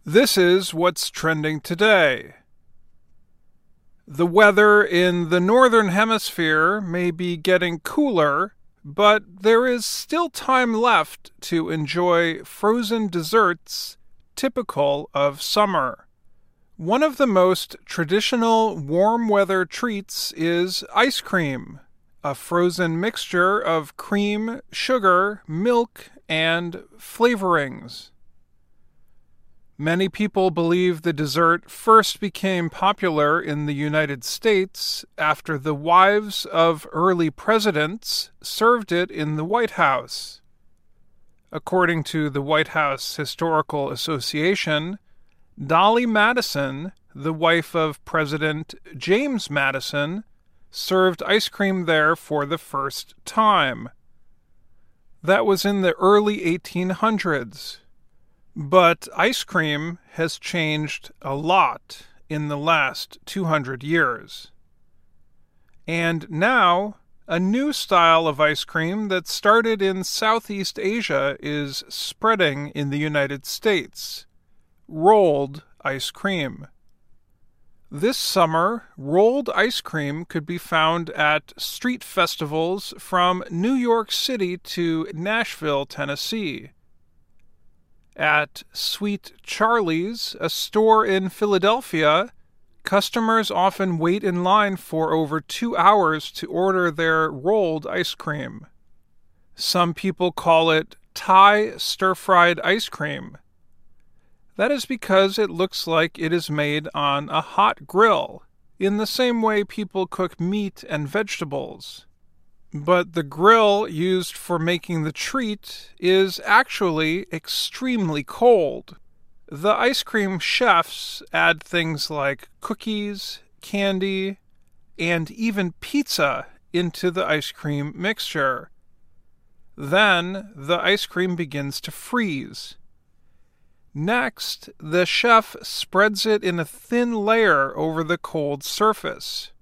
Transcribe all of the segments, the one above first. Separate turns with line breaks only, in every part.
This is what's trending today. The weather in the northern hemisphere may be getting cooler, but there is still time left to enjoy frozen desserts typical of summer. One of the most traditional warm weather treats is ice cream, a frozen mixture of cream, sugar, milk, and flavorings. Many people believe the dessert first became popular in the United States after the wives of early presidents served it in the White House. According to the White House Historical Association, Dolly Madison, the wife of President James Madison, served ice cream there for the first time. That was in the early 1800s. But ice cream has changed a lot in the last 200 years. And now, a new style of ice cream that started in Southeast Asia is spreading in the United States: rolled ice cream. This summer, rolled ice cream could be found at street festivals from New York City to Nashville, Tennessee. At Sweet Charlie's, a store in Philadelphia, customers often wait in line for over 2 hours to order their rolled ice cream. Some people call it Thai stir-fried ice cream. That is because it looks like it is made on a hot grill, in the same way people cook meat and vegetables. But the grill used for making the treat is actually extremely cold. The ice cream chefs add things like cookies, candy, and even pizza into the ice cream mixture. Then the ice cream begins to freeze. Next, the chef spreads it in a thin layer over the cold surface.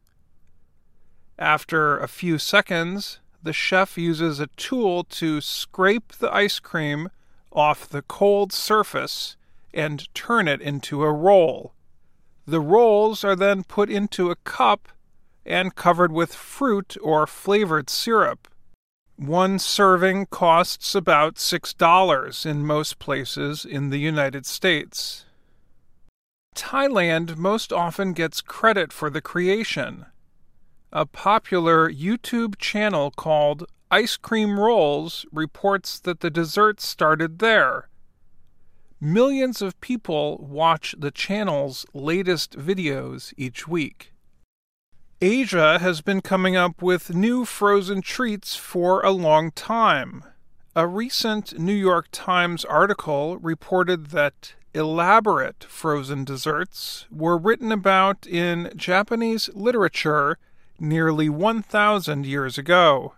After a few seconds, the chef uses a tool to scrape the ice cream off the cold surface and turn it into a roll. The rolls are then put into a cup and covered with fruit or flavored syrup. One serving costs about $6 in most places in the United States. Thailand most often gets credit for the creation. A popular YouTube channel called Ice Cream Rolls reports that the dessert started there. Millions of people watch the channel's latest videos each week. Asia has been coming up with new frozen treats for a long time. A recent New York Times article reported that elaborate frozen desserts were written about in Japanese literature nearly 1,000 years ago.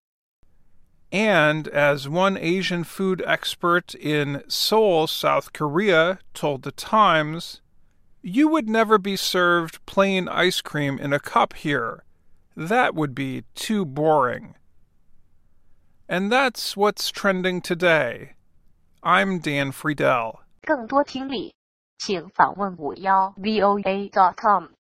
And as one Asian food expert in Seoul, South Korea, told the Times, "You would never be served plain ice cream in a cup here. That would be too boring." And that's what's trending today. I'm Dan Friedel.
更多听力，请访问51voa.com。